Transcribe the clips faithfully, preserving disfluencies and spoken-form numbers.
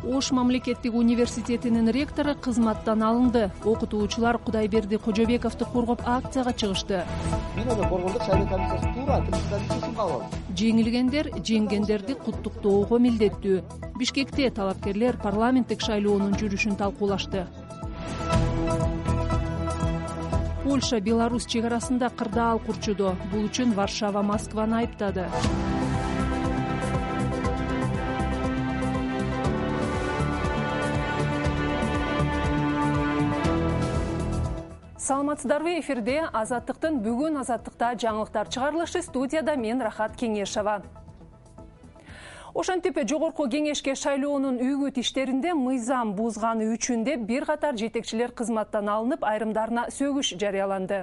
Ош мамлекеттик университетинин ректору кызматтан алынды. Окутуучулар Кудайберди Кожобековду коргоп акцияга чыгышты. Борбордук шайлоо комиссиясы туура чечим кабыл алды. Жеңилгендер жеңгендерди куттуктоого милдеттүү. Бишкекте талапкерлер парламенттик шайлоонун жүрүшүн талкуулашты. Польша Беларусь чегарасында кырдаал курчуду. Бул үчүн Варшава Москваны айыптады. Саламатсыздарбы, эфирде Азаттыктын бүгүн Азаттыкта жаңылыктар чыгарылышы. Студияда мен Рахат Кеңешова. Ошентип жогорку кеңешке шайлоонун үгүт иштеринде мыйзам бузганы үчүн деп бир катар жетекчилер кызматтан алынып, айрымдарына сөгүш жарыяланды.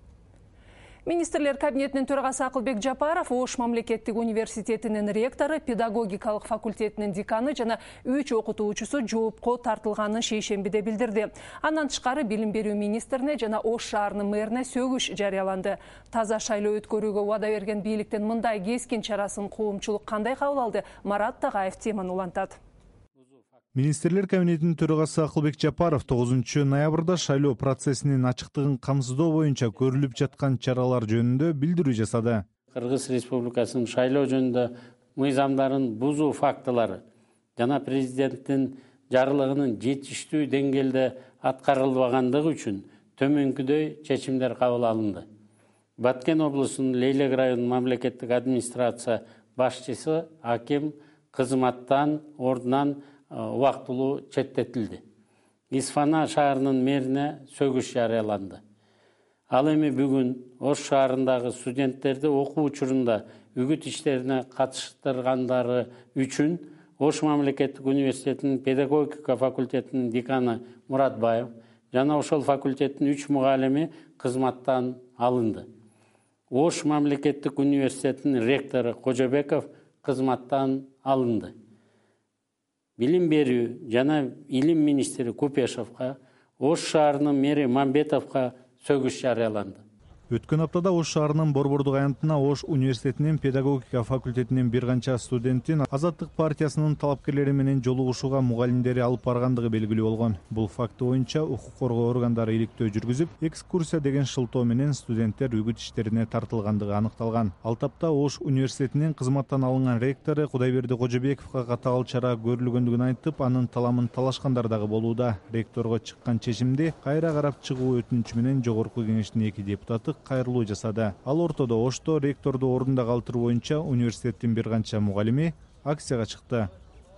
Министрлер кабинетинин төрагасы Акылбек Жапаров Ош мамлекеттик университетинин ректору, педагогикалык факультетинин деканы жана үч окутуучусу жоопко тартылганын шейшембиде билдирди. Андан тышкары билим берүү министрине жана Ош шаарынын мэрине сөгүш жарыяланды. Таза шайлоо өткөрүүгө убада берген бийликтин мындай кескин чарасын коомчулук кандай кабыл алды? Марат Тагаев теманы улантат. Министрлер кабинетинин төрагасы Акылбек Жапаров тогузунчу ноябрда шайлоо процессинин ачыктыгын камсыздоо боюнча көрүлүп жаткан чаралар жөнүндө билдирүү жасады. Кыргыз Республикасынын шайлоо жөнүндө мыйзамдарын бузуу фактылары жана президенттин жарлыгынын жетиштүү деңгээлде аткарылбагандыгы үчүн төмөнкүдөй чечимдер кабыл алынды. Баткен облусунун Лейлек районунун мамлекеттик администрация башчысы аким кызматтан ордунан убактылуу четтетилди. Исфана шаарынын мэрине сөгүш жарыяланды. Ал эми бүгүн Ош шаарындагы студенттерди окуу учурунда үгүт иштерине катыштыргандары үчүн Ош мамлекеттик университетинин педагогика факультетинин деканы Муратбаев жана ошол факультеттин үч мугалими кызматтан алынды. Ош мамлекеттик университетинин ректору Кожобеков кызматтан алынды. Билим берүү жана илим министри Купешовго, Ош шаарынын мэри Мамбетовго сөгүш жарыяланды. Өткөн аптада Ош шаарынын Борбордук аянтына Ош университетинин педагогика факультетинин бир канча студентин Азаттык партиясынын талапкерлери менен жолугушууга мугалимдери алып баргандыгы белгилүү болгон. Бул факты боюнча укук коргоо органдары иликтөө жүргүзүп, экскурсия деген шылтоо менен студенттер үгүт иштерине тартылгандыгы аныкталган. Ал тапта Ош университетинин кызматтан алынган ректору Кудайберди Кожобековго катаал чара көрүлгөндүгүн айтып, анын таламын талашкандар дагы болууда. Ректорго чыккан чечимди кайра карап чыгуу өтүнүчү менен жогорку кеңештин эки депутаты кайрылуу жасады. Ал ортодо Ошто ректорду ордунда калтыруу боюнча университеттин бир канча мугалими акцияга чыкты.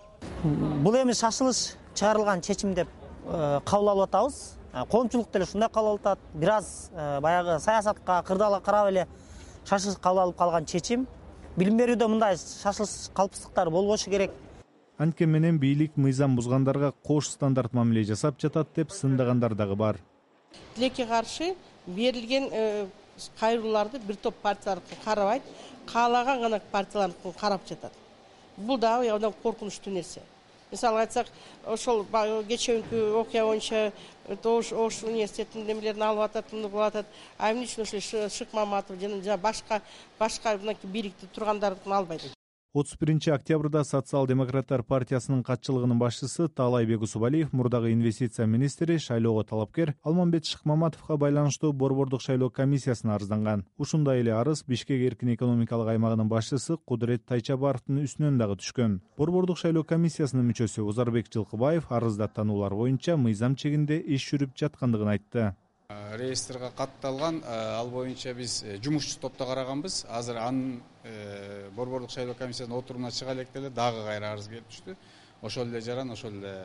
Бул эми шашылыш чыгарылган чечим деп кабыл алып атабыз. Коомчулук деле ушундай кабыл алып атат. Бир аз баягы саясатка, кырдаалга карап эле шашылыш кабыл алып калган чечим. Билим берүүдө мындай шашылыш калпсыздыктар болбошу керек. Анткени менен бийлик мыйзам бузгандарга кош стандарт мамиле жасап жатат деп сындагандар дагы бар. Тилекке каршы берилген кайрылууларды бир топ партиялар карабайт, каалаган гана партиялар карап жатат. Бул да абдан коркунучтуу нерсе. Мисалы айтсак, ошол кечээкү окуя боюнча Ош университетинин немелерин алып атат, мындай болуп атат. А эмне үчүн ошо Шык Маматов жана башка башка мынакей бийликти тургандардын албайт? отуз биринчи октябрда Социал-демократтар партиясынын катчылыгынын башчысы Таалайбек Усубалиев мурдагы инвестиция министри шайлоого талапкер Алмамбет Шыкмаматовго байланыштуу Борбордук шайлоо комиссиясына арызданган. Ушундай эле арыз Бишкек эркин экономикалык аймагынын башчысы Кудурет Тайчабаровдун үстүнөн дагы түшкөн. Борбордук шайлоо комиссиясынын мүчөсү Узарбек Жылкыбаев арызда тануулар боюнча мыйзам чегинде иш жүрүп жаткандыгын айтты. Реестрге катталган, ал боюнча биз жумушчу топто караганбыз. Азыр анын Борбордук шайлоо комиссиясынын отуруна чыга элек деле дагы кайра арыз келип түштү. Ошол эле жаран, ошол эле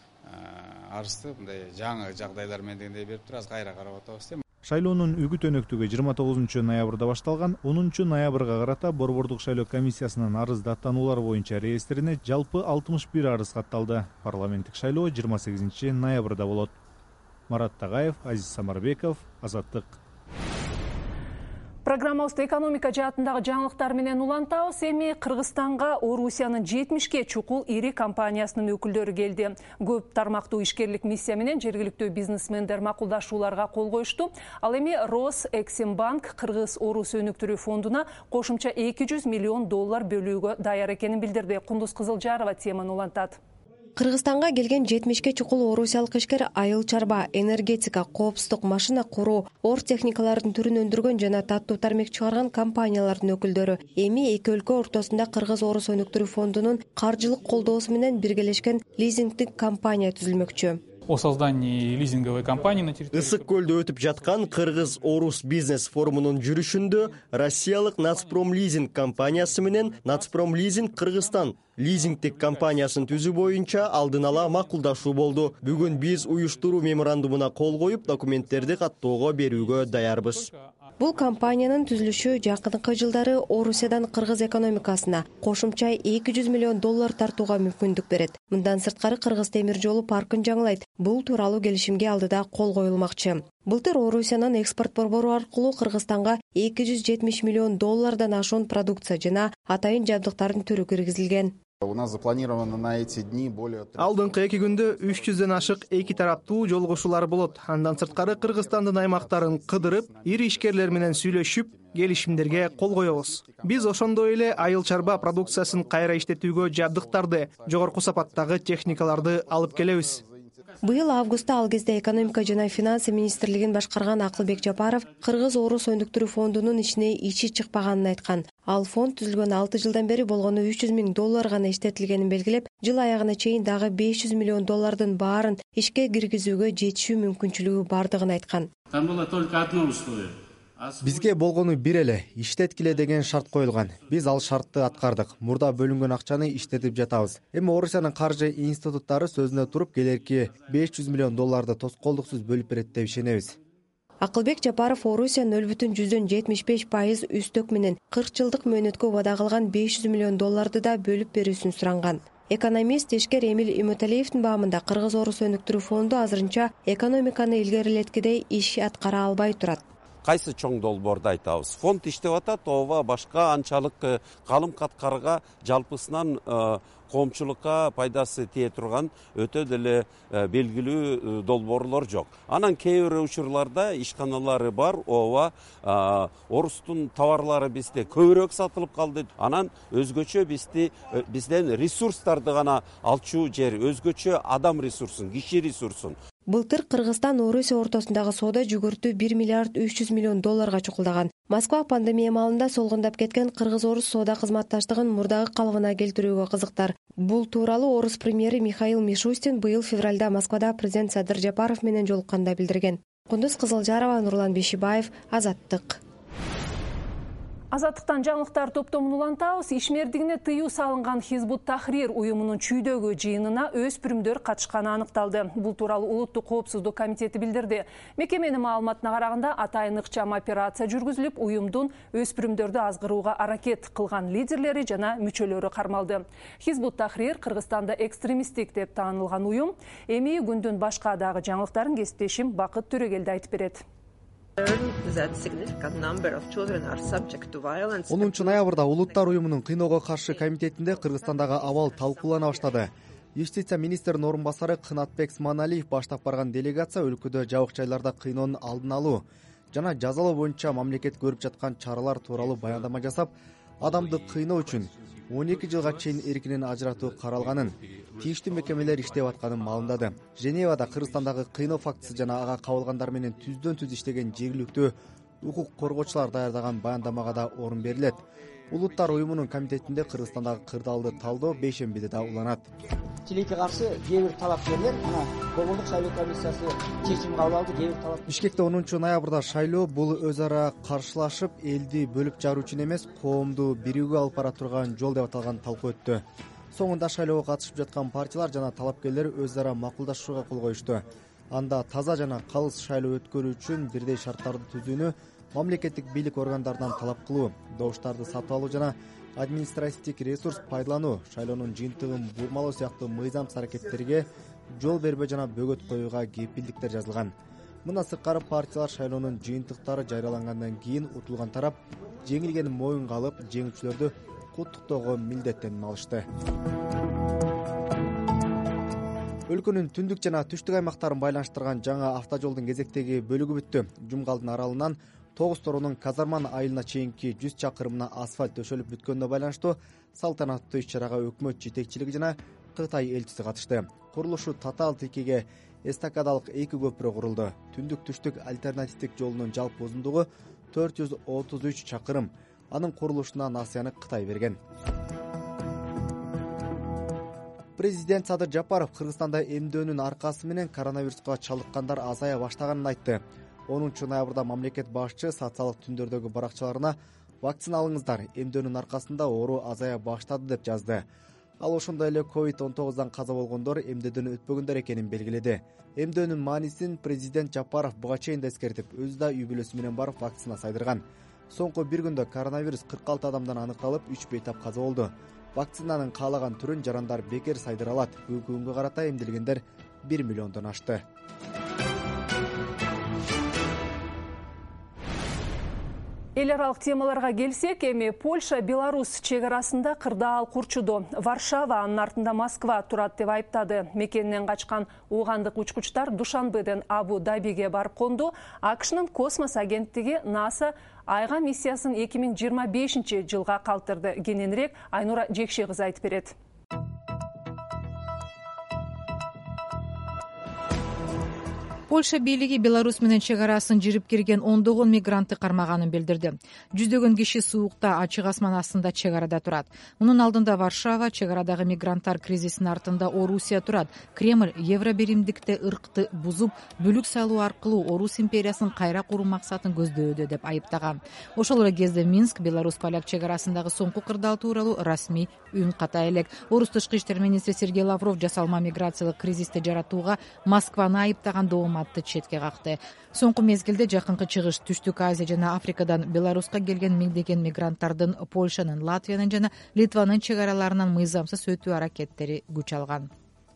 арызды мындай жаңы жагдайлар менен дегендей берип тур, аз кайра карап атабыз. Шайлоонун үгүт өнөктүгү жыйырма тогузунчу ноябрда башталган. онунчу ноябрга карата Борбордук шайлоо комиссиясынын арыз даттануулар боюнча реестрине жалпы алтымыш бир арыз катталды. Парламенттик шайлоо жыйырма сегизинчи ноябрда болот. Марат Тагаев, Азиз Самарбеков, Азаттык. Программабызды экономика жаатындагы жаңылыктар менен улантабыз. Эми Кыргызстанга Орусиянын жетимишке чукул ири компаниясынын өкүлдөрү келди. Көп тармактуу ишкерлик миссия менен жергиликтүү бизнесмендер макулдашууларга кол коюшту. Ал эми Росэксимбанк Кыргыз Орус өнүктүрүү фондуна кошумча эки жүз миллион доллар бөлүүгө даяр экенин билдирди. Кундуз Кызылжарова теманы улантат. Кыргызстанга келген жетимишке чукул орусиялык ишкер айыл чарба, энергетика, коопсуздук, машина куруу, ор техникалардын түрүн өндүргөн жана таттуу тармек чыгарган компаниялардын өкүлдөрү. Эми эки өлкө ортосунда Кыргыз-Орус өнүктүрүү фондунун каржылык колдоосу менен биргелешкен лизингдик компания түзүлмөкчү. О создании лизинговой компании на территории Ысык көлдө өтүп жаткан Кыргыз-Орус бизнес форумунун жүрүшүндө Россиялык Нацпром лизинг компаниясы менен Нацпром лизинг Кыргызстан лизингдик компаниясын түзүү боюнча алдын ала макулдашуу болду. Бүгүн биз уюштуруу меморандумуна кол коюп, документтерди каттоого берүүгө даярбыз. Бул компаниянын түзүлүшү жакынкы жылдары Орусиядан Кыргыз экономикасына кошумча эки жүз миллион доллар тартууга мүмкүндүк берет. Мындан сырткары Кыргыз темир жолу паркын жаңылайт. Бул тууралуу келишимге алдыда кол коюлмакчы. Былтыр Орусиянын экспорт борбору аркылуу Кыргызстанга эки жүз жетимиш миллион доллардан ашуун продукция жана атайын жабдыктардын түрү киргизилген. У нас запланировано на эти дни более... Алдыңкы эки күндө үч жүздөн ашык эки тараптуу жолугушуулар болот. Андан сырткары Кыргызстандын аймактарын кыдырып, ири ишкерлер менен сүйлөшүп, келишимдерге кол коебуз. Биз ошондой эле айыл чарба продукциясын кайра иштетүүгө жабдыктарды, жогорку сапаттагы техникаларды алып келебиз. Быйыл августта ал кезде экономика жана финансы министрлигин башкарган Акылбек Жапаров Кыргыз-Орус өнүктүрүү фондунун ичине ичи чыкпаганын айткан. Ал фонд түзүлгөн алты жылдан бери болгону үч жүз миң доллар гана иштетилгенин белгилеп, жыл аягына чейин дагы беш жүз миллион доллардын баарын ишке киргизүүгө жетишүү мүмкүнчүлүгү бардыгын айткан. Там было только одно условие. Бизге болгону бир эле, иштеткиле деген шарт коюлган. Биз ал шартты аткардык. Мурда бөлүнгөн акчаны иштетип жатабыз. Эми Орусиянын каржы институттары сөзүнө туруп, келерки беш жүз миллион долларды тоскоолдуксуз бөлүп берет деп ишенебиз. Акылбек Жапаров Орусия нөл бүтүн жүздөн жетимиш беш пайыз үстөк менен кырк жылдык мөөнөткө убада кылган беш жүз миллион долларды да бөлүп берүүсүн суранган. Экономист Эшкер Эмил Имөталиевдин баамында Кыргыз-Орус өнүктүрүү фонду азырынча экономиканы илгерилеткидей иш аткара албай турат. Кайсы чоң долбоорду айтабыз? Фонд иштеп атат, ооба башка анчалык калым каткарга жалпысынан коомчулукка пайдасы тие турган өтө деле белгилүү долбоорлор жок. Анан кээ бир учурларда ишканалары бар, ооба Орустун товарлары бизде көбүрөөк сатылып калды. Анан өзгөчө бизди бизден ресурстарды гана алчу жер, өзгөчө адам ресурсун, киши ресурсун. Былтыр Кыргызстан Орусия ортосундагы соода жүгүртү бир миллиард үч жүз миллион долларга чукулдаган. Москва пандемия маалында солгундап кеткен Кыргыз-Орус соода кызматташтыгын мурдагы калыбына келтирүүгө кызыктар. Бул тууралуу Орус премьери Михаил Мишустин быйыл февралда Москвада президент Садыр Жапаров менен жолукканда билдирген. Кундуз Кызылжарова, Нурлан Бешибаев, Азаттык. Азаттыктан жаңылыктар топтомун улантабыз. Ишмердигине тыюу салынган Хизбут Тахрир уюмунун чүйдөгү жыйынына өспүрүмдөр катышканы аныкталды. Бул тууралуу Улуттук коопсуздук комитети билдирди. Мекеменин маалыматына караганда атайын ыкчам операция жүргүзүлүп, уюмдун өспүрүмдөрдү азгырууга аракет кылган лидерлери жана мүчөлөрү кармалды. Хизбут Тахрир Кыргызстанда экстремисттик деп таанылган уюм. Эми күндүн башка дагы жаңылыктарын кесиптешим Бакыт Төрөгелди айтып берет. онунчу ноябрда Улуттар уюмунун кыйноого каршы комитетинде Кыргызстандагы абал талкуулана баштады. Юстиция министринин орун басары Кынатбек Сманалиев баштап барган делегация өлкөдө жабык жайларда кыйноонун алдын алуу жана жазалоо боюнча мамлекет көрүп жаткан чаралар тууралуу баяндама жасап, адамды кыйноо үчүн он эки жылга чейин эркинен ажыратуу каралганын, тийиштүү мекемелер иштеп атканын маалымдады. Женевада Кыргызстандагы кыйноо фактысы жана ага кабылгандар менен түздөн түз иштеген жергиликтүү укук коргоочулар даярдаган баяндамага да орун берилет. Улуттар уюмунун комитетинде Кыргызстандагы кырдаалды талдоо бейшембиде да уланат. Тилекке каршы кээ бир талапкерлер мына Борбордук шайлоо комиссиясы чечим кабыл алды, кээ бир талап. Бишкекте онунчу ноябрда шайлоо бул өз ара каршылашып, элди бөлүп жаруу үчүн эмес, коомду бирүүгө алып бара турган жол деп аталган талкуу өттү. Соңунда шайлоого катышып жаткан партиялар жана талапкерлер өз ара макулдашууга кол коюшту. Анда таза жана калыс шайлоо өткөрүү үчүн бирдей шарттарды түзүүнү мамлекеттик бийлик органдарынан талап кылуу, добуштарды сатып алуу жана административдик ресурс пайдалануу, шайлоонун жыйынтыгын бурмалоо сыяктуу мыйзамсыз аракеттерге жол бербөө жана бөгөт коюуга кепилдиктер жазылган. Мындан сырткары партиялар шайлоонун жыйынтыктары жарыялангандан кийин утулган тарап жеңилгенин моюнга алып, жеңүүчүлөрдү куттуктоого милдеттеним алышты. Өлкөнүн түндүк жана түштүк аймактарын байланыштырган жаңа автожолдун кезектеги бөлүгү бүттү. Жумгалдын аралынан тогуз торонун Казарман айылына чейинки жүз чакырымына асфальт төшөлүп бүткөнүнө байланыштуу салтанаттуу иш-чарага өкмөт жетекчилиги жана Кытай элчиси катышты. Курулушу Татаал Текеге эстакадалык эки көпүрө курулду. Түндүк түштүк альтернативдик жолунун жалпы узундугу төрт жүз отуз үч чакырым. Анын курулушуна насыяны Кытай берген. Президент Садыр Жапаров Кыргызстанда эмдөөнүн аркасы менен коронавируска чалдыккандар азая баштаганын айтты. онунчу ноябрда мамлекет башчы социалдык түндөрдөгү баракчаларына вакцина алыңыздар, эмдөөнүн аркасында оору азая баштады деп жазды. Ал ошондой эле ковид он тогуздан каза болгондор эмдөөдөн өтпөгөндөр экенин белгиледи. Эмдөөнүн маанисин президент Жапаров буга чейин да эскертип, өзү да үй бүлөсү менен барып вакцина сайдырган. Соңку бир күндө коронавирус кырк алты адамдан аныкталып, үч бейтап каза болду. Вакцинанын каалаган түрүн жарандар бекер сайдыра алат. Бүгүнкү күнгө карата эмдилгендер бир миллиондон ашты. Эл аралык темаларга келсек, эми Польша Беларусь чек арасында кырдаал курчуду. Варшава, анын артында Москва турат деп айыптады. Мекенинен качкан уугандык учкучтар Душанбеден Абу Дабиге барып конду. АКШнын космос агенттиги НАСА айга миссиясын эки миң жыйырма бешинчи жылга калтырды. Кененирээк Айнура Жекши кызы айтып берет. Польша бийлиги Беларусь менен чек арасын жирип кирген ондогон мигрантты кармаганын билдирди. Жүздөгөн киши суукта ачык асман астында чек арада турат. Мунун алдында Варшава, чек арадагы мигранттар кризисинин артында Орусия турат. Кремль евробиримдикте ыркты бузуп, бүлүк салуу аркылуу Орус империясын кайра куруу максатын көздөдө деп айыптаган. Ошол эле кезде Минск Беларусь-Поляк чек арасындагы соңку кырдаал тууралуу расмий үн ката элек. Орус тышкы иштер министри Сергей Лавров жасалма миграциялык кризисти жаратууга Москваны айыптаган доомат четке какты. Соңку мезгилде жакынкы чыгыш, Түштүк Азия жана Африкадан Беларуска келген миңдеген мигранттардын Польшанын, Латвиянын жана Литванын чек араларынан мыйзамсыз өтүү аракеттери күч алган.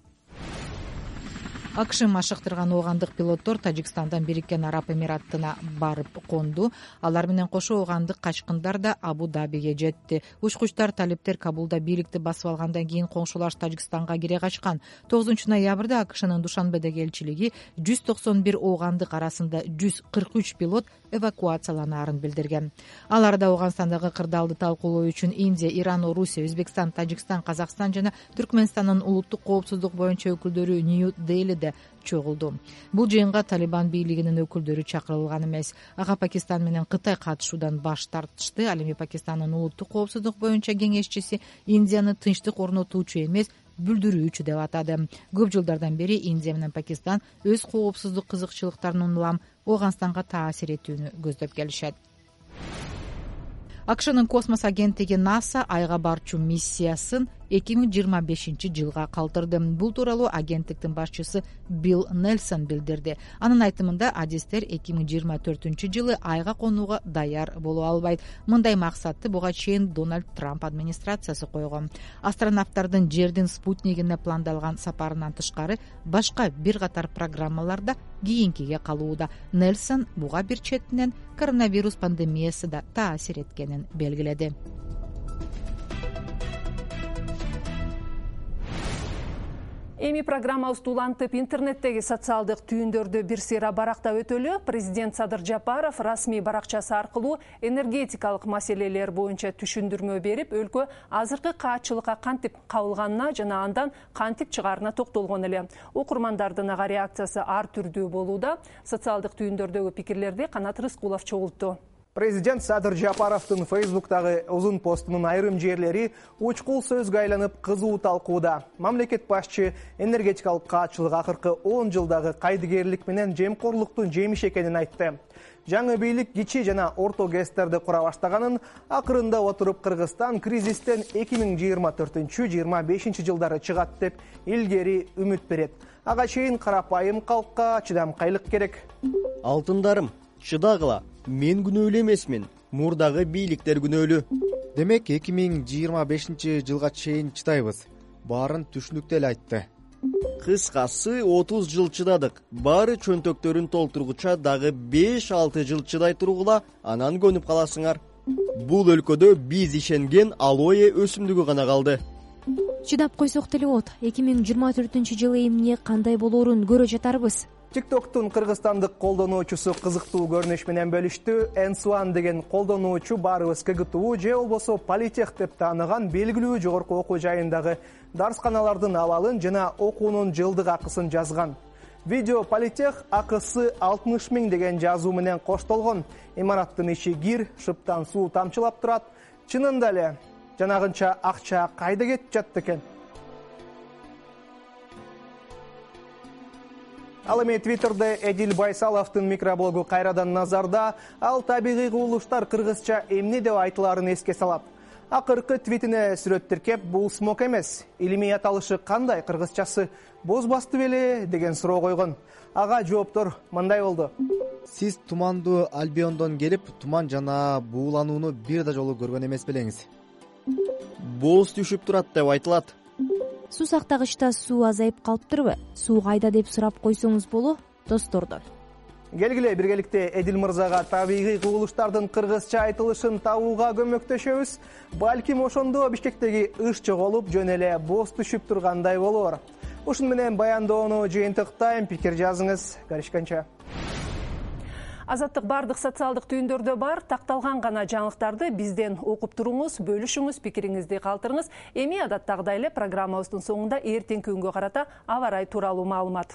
АКШ машыктырган оогандык пилоттор Тажикстандан Бириккен Араб Эмираттына барып конду. Алар менен кошо оогандык качкындар да Абу Дабиге жетти. Учкучтар талиптер Кабулда бийликти басып алгандан кийин коңшулаш Тажикстанга кире качкан. тогузунчу ноябрда АКШнын Душанбедеги элчилиги жүз токсон бир оогандык арасында жүз кырк үч пилот эвакуацияланаарын билдирген. Аларда Ооганстандагы кырдаалды талкуулоо үчүн Индия, Иран, Орусия, Өзбекстан, Тажикстан, Казакстан жана Түркмөнстандын улуттук коопсуздук боюнча өкүлдөрү Нью-Делиде чогулду. Бул жыйынга Талибан бийлигинин өкүлдөрү чакырылган эмес. Ага Пакистан менен Кытай катышуудан баш тартышты. Ал эми Пакистандын улуттук коопсуздук боюнча кеңешчиси Индияны тынчтык орнотуучу эмес, бүлдүрүүчү деп атады. Көп жылдардан бери Индия менен Пакистан өз коопсуздук кызыкчылыктарын улам Ооганстанга таасир этүүнү көздөп келишет. АКШнын космос агенттиги НАСА айга барчу миссиясын эки миң жыйырма бешинчи жылга калтырды. Бул тууралуу агенттиктин башчысы Билл Нельсон билдирди. Анын айтымында адистер эки миң жыйырма төртүнчү жылы айга конууга даяр боло албайт. Мындай максатты буга чейин Дональд Трамп администрациясы койгон. Астронавттардын жердин спутнигине пландалган сапарынан тышкары башка бир катар программаларда кийинкиге калууда. Нельсон буга бир четинен коронавирус пандемиясы да таасир эткенин белгиледи. Эми программабыз улантып интернеттеги социалдык түйүндөрдү бир сыйра барактап өтөлү. Президент Садыр Жапаров расмий баракчасы аркылуу энергетикалык маселелер боюнча түшүндүрмө берип, өлкө азыркы каатчылыкка кантип кабылганына жана андан кантип чыгаарына токтолгон эле. Окурмандардын ага реакциясы ар түрдүү болууда. Социалдык түйүндөрдөгү пикирлерди Канат Рыскулов чогултту. Президент Садыр Жапаровдун Фейсбуктагы узун постунун айрым жерлери учкул сөзгө айланып кызуу талкууда. Мамлекет башчы энергетикалык каатчылык акыркы он жылдагы кайдыгерлик менен жемкорлуктун жемиши экенин айтты. Жаңы бийлик кичи жана орто ГЭСтерди кура баштаганын, акырында отуруп Кыргызстан кризистен эки миң жыйырма төртүнчү жыйырма бешинчи жылдары чыгат деп илгери үмүт берет. Ага чейин карапайым калкка чыдамкайлык керек. Алтындарым, чыдагыла. Мен күнөөлүү эмесмин, мурдагы бийликтер күнөөлүү. Демек эки миң жыйырма бешинчи жылга чейин чыдайбыз. Баарын түшүнүктүү эле айтты. Кыскасы отуз жыл чыдадык. Баары чөнтөктөрүн толтургуча дагы беш алты жыл чыдай тургула, анан көнүп каласыңар. Бул өлкөдө биз ишенген алоэ өсүмдүгү гана калды. Чыдап койсок деле болот. эки миң жыйырма төртүнчү жылы эмне кандай болоорун көрө жатарбыз. тиктоктун кыргызстандык колдонуучусу кызыктуу көрүнүш менен бөлүштү. Энсуан деген колдонуучу барыбыз КГТУ же болбосо политех деп тааныган белгилүү жогорку окуу жайындагы дарсканалардын абалын жана окуунун жылдык акысын жазган. Видео политех акысы алтымыш миң деген жазуу менен коштолгон. Имараттын ичи кир, шыптан суу тамчылап турат. Чынында эле жанагынча акча кайда кетип жатты экен? Ал эми Твиттерде Эдил Байсаловдун микроблогу кайрадан назарда. Ал табигый кубулуштар кыргызча эмне деп айтыларын эске салат. Акыркы твитине сүрөт тиркеп, бул смок эмес, илимий аталышы кандай, кыргызчасы бозбасты беле деген суроо койгон. Ага жооптор мындай болду. Сиз тумандуу Альбиондон келип, туман жана бууланууну бир да жолу көргөн эмес белеңиз. Боз түшүп турат деп айтылат. Суу сактагычта суу азайып калыптырбы? Суу кайда деп сурап койсоңуз боло достордон. Келгиле биргеликте Эдил мырзага табигый кубулуштардын кыргызча айтылышын табууга көмөктөшөбүз. Балким ошондо Бишкектеги ыш жоголуп, жөн эле боз түшүп тургандай болор. Ушун менен баяндоону жыйынтыктайм, пикир жазыңыз. Көрүшкөнчө. Азаттык бардык социалдык түйүндөрдө бар, такталган гана жаңылыктарды бизден окуп туруңуз, бөлүшүңүз, пикириңизди калтырыңыз. Эми адаттагыдай эле программабыздын соңунда эртеңки күнгө карата аба ырайы тууралуу маалымат.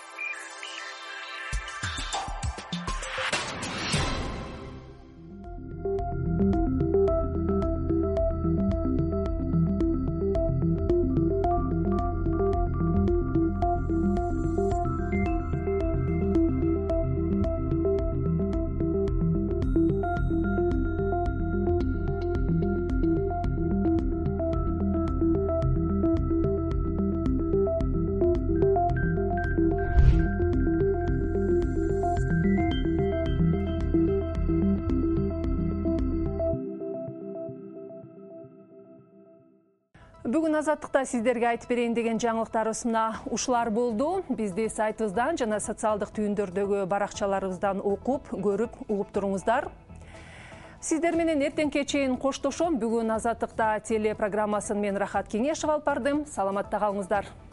Бүгүн азаттыкта сиздерге айтып берейин деген жаңылыктарыбызна ушулар болду. Бизди сайтыбыздан жана социалдык түйүндөрдөгү баракчаларыбыздан окуп, көрүп, угуп туруңуздар. Сиздер менен эртеңке чейин коштошом. Бүгүн азаттыкта телепрограммасын мен Рахат Кеңешов алып бардым. Саламатта калыңыздар.